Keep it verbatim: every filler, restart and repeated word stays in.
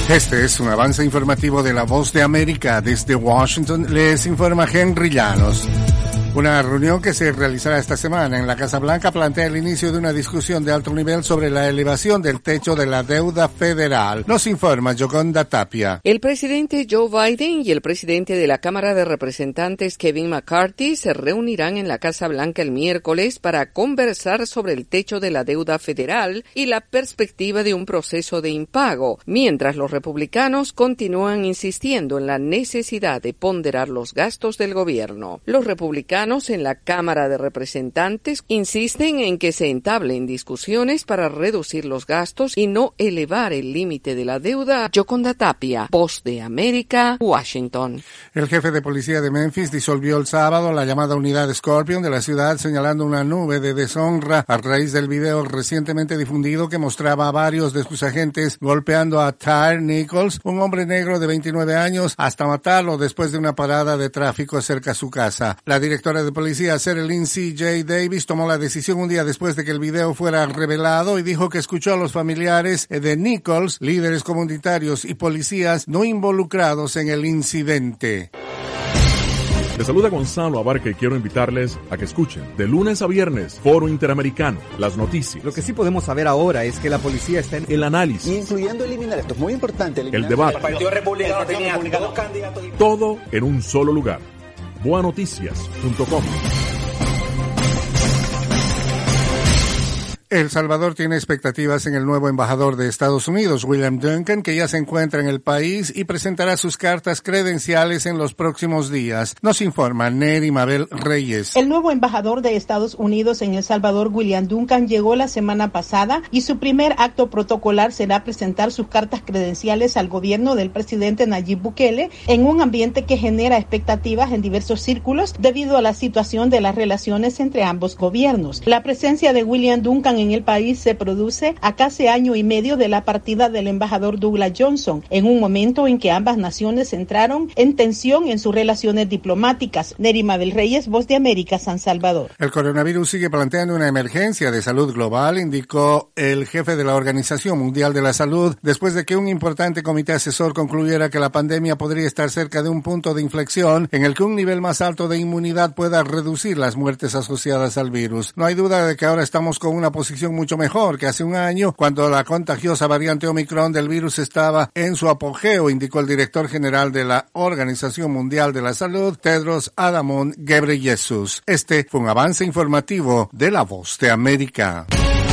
Este es un avance informativo de La Voz de América. Desde Washington les informa Henry Llanos. Una reunión que se realizará esta semana en la Casa Blanca plantea el inicio de una discusión de alto nivel sobre la elevación del techo de la deuda federal. Nos informa Yoconda Tapia. El presidente Joe Biden y el presidente de la Cámara de Representantes Kevin McCarthy se reunirán en la Casa Blanca el miércoles para conversar sobre el techo de la deuda federal y la perspectiva de un proceso de impago, mientras los republicanos continúan insistiendo en la necesidad de ponderar los gastos del gobierno. Los republicanos en la Cámara de Representantes insisten en que se entablen discusiones para reducir los gastos y no elevar el límite de la deuda. Yoconda Tapia, Voz de América, Washington. El jefe de policía de Memphis disolvió el sábado la llamada unidad Scorpion de la ciudad, señalando una nube de deshonra a raíz del video recientemente difundido que mostraba a varios de sus agentes golpeando a Tyre Nichols, un hombre negro de veintinueve años, hasta matarlo después de una parada de tráfico cerca a su casa. La directora de policía, Sarah Lindsay J. Davis, tomó la decisión un día después de que el video fuera revelado y dijo que escuchó a los familiares de Nichols, líderes comunitarios y policías no involucrados en el incidente. Les saluda Gonzalo Abarca y quiero invitarles a que escuchen de lunes a viernes Foro Interamericano, las noticias. Lo que sí podemos saber ahora es que la policía está en el análisis, incluyendo eliminar, esto es muy importante, el debate, el Partido Republicano tenía dos candidatos, todo en un solo lugar. boa noticias punto com. El Salvador tiene expectativas en el nuevo embajador de Estados Unidos, William Duncan, que ya se encuentra en el país y presentará sus cartas credenciales en los próximos días. Nos informa Neri Mabel Reyes. El nuevo embajador de Estados Unidos en El Salvador, William Duncan, llegó la semana pasada y su primer acto protocolar será presentar sus cartas credenciales al gobierno del presidente Nayib Bukele en un ambiente que genera expectativas en diversos círculos debido a la situación de las relaciones entre ambos gobiernos. La presencia de William Duncan en el país se produce a casi año y medio de la partida del embajador Douglas Johnson, en un momento en que ambas naciones entraron en tensión en sus relaciones diplomáticas. Neri Mabel Reyes, Voz de América, San Salvador. El coronavirus sigue planteando una emergencia de salud global, indicó el jefe de la Organización Mundial de la Salud, después de que un importante comité asesor concluyera que la pandemia podría estar cerca de un punto de inflexión en el que un nivel más alto de inmunidad pueda reducir las muertes asociadas al virus. No hay duda de que ahora estamos con una posición mucho mejor que hace un año, cuando la contagiosa variante Omicron del virus estaba en su apogeo, indicó el director general de la Organización Mundial de la Salud, Tedros Adhanom Ghebreyesus. Este fue un avance informativo de La Voz de América.